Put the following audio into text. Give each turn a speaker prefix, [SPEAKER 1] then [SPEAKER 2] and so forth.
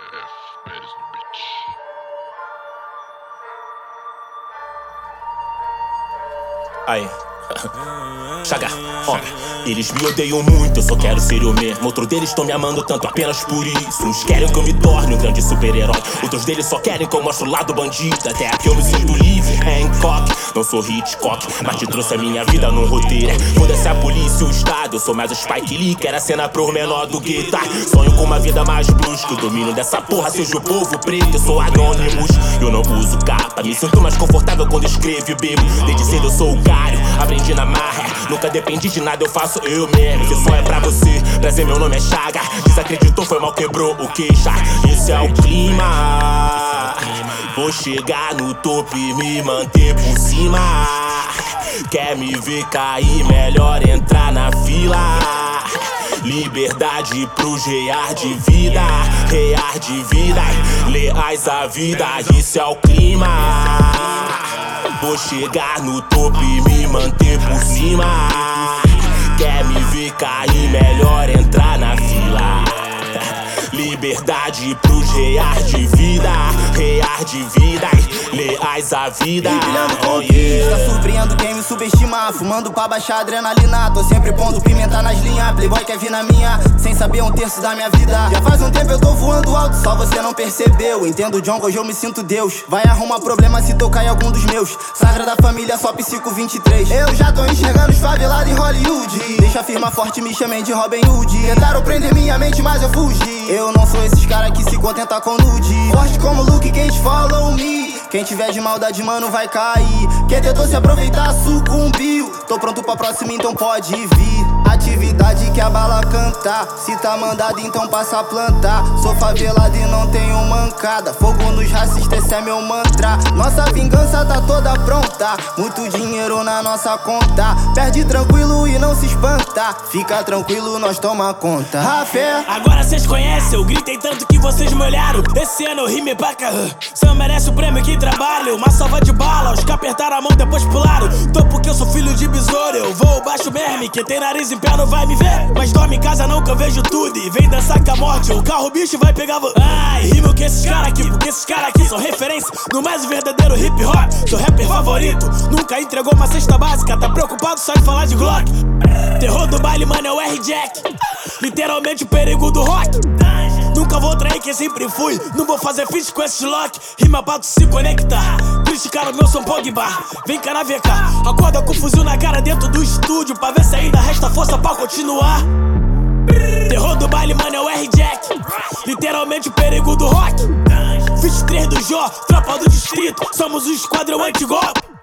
[SPEAKER 1] Pérez no beat.
[SPEAKER 2] Aí, Chaga, ó, eles me odeiam muito, eu só quero ser eu mesmo. Outros deles estão me amando tanto apenas por isso. Uns querem que eu me torne um grande super-herói, outros deles só querem que eu mostre o lado bandido. Até aqui eu me sinto livre, Hancock. Não sou Hitchcock, mas te trouxe a minha vida num roteiro. Foda-se a polícia e o estado, eu sou mais o Spike Lee, quero a cena por menor do gueto. Sonho com uma vida mais brusca, o domínio dessa porra seja o povo preto. Eu sou Anonymous, eu não uso capa, me sinto mais confortável quando escrevo e bebo. Desde cedo eu sou o Cário, aprendi na marra, nunca dependi de nada, eu faço eu mesmo. Se só é pra você, prazer, meu nome é Chaga. Desacreditou, foi mal, quebrou o queixa. Esse é o clima, vou chegar no topo e me manter por cima. Quer me ver cair, melhor entrar na fila. Liberdade pros rear de vida, leais à vida, isso é o clima. Vou chegar no topo e me manter por cima. Quer me ver cair, melhor entrar na fila. Liberdade pros rear de vida, leais à vida.
[SPEAKER 3] Brilhando conquista, surpreendo quem me subestima. Fumando pra baixar adrenalina, tô sempre pondo pimenta nas linhas. Playboy quer vir na minha, sem saber um terço da minha vida. Já faz um tempo eu tô voando alto, só você não percebeu. Entendo John, hoje eu me sinto Deus. Vai arrumar problema se tocar em algum dos meus. Sagra da família, só psico 23. Eu já tô enxergando os favelados em Hollywood. Deixa a firma forte, me chamem de Robin Hood. Tentaram prender minha mente, mas eu fugi. Eu não sou esses cara que se contenta com nude. Forte como Luke, quem te follow me. Quem tiver de maldade, mano, vai cair. Quem tentou se aproveitar, sucumbiu. Tô pronto pra próxima, então pode vir. Atividade que a bala cantar. Se tá mandado, então passa a plantar. Sou favelado e não tenho mancada. Fogo nos racistas, esse é meu mantra. Nossa vingança tá toda pronta. Muito dinheiro na nossa conta. Perde tranquilo e não se espanta. Fica tranquilo, nós toma conta. Rafé.
[SPEAKER 4] Agora cês conhecem, eu gritei tanto que vocês me olharam. Esse ano eu rimei pra cá. Cê merece o prêmio que trabalho. Uma salva de bala, os que apertaram a mão depois pularam. Tô porque eu sou filho de besouro. Eu vou baixo mesmo, quem tem nariz em pé não vai me ver. Mas dorme em casa não que eu vejo tudo. E vem dançar com a morte, o carro bicho vai pegar. Ai, rimo com esses caras aqui, porque esses caras aqui são referência no mais verdadeiro hip hop. Sou rapper favorito, nunca entregou uma cesta básica. Tá preocupado só em falar de Glock. Terror do baile, mano, é o R-Jack. Literalmente o perigo do rock. Nunca vou trair quem sempre fui. Não vou fazer feat com esse lock. Rima pra tu se conectar. Criticaram meu som Pogba. Vem cá na VK. Acorda com fuzil na cara dentro do estúdio, pra ver se ainda resta força pra continuar. Terror do baile, mano, é o R-Jack. Literalmente o perigo do rock. 23 do Jó, tropa do distrito. Somos o esquadrão anti-golpe.